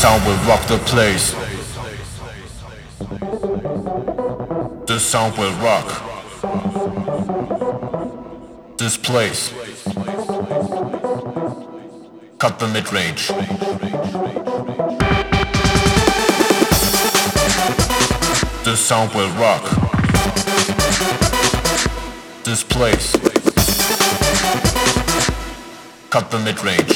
sound will rock the place. The sound will rock this place. Cut the mid-range. The sound will rock this place. Cut the mid-range.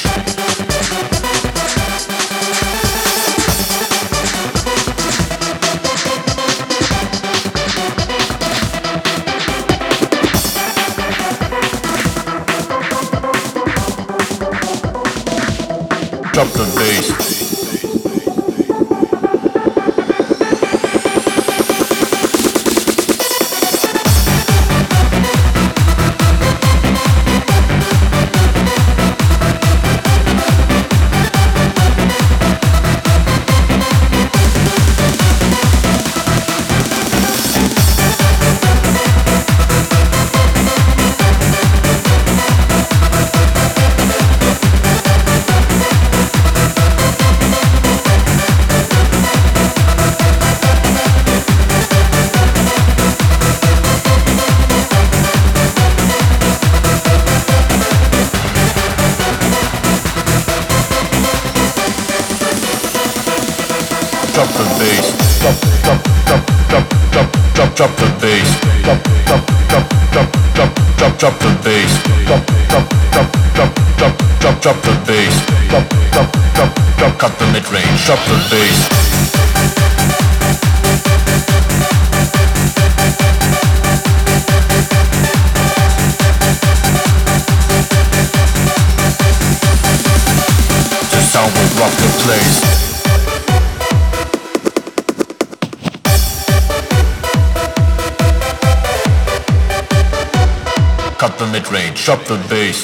Drop the bass. Drop the bass. Drop the bass. Drop the bass. Drop the bass. Cut the mid-range. Drop the bass. The sound will rock the place. Cut the mid-range, drop the bass.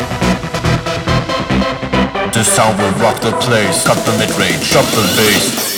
The sound will rock the place. Cut the mid-range, drop the bass.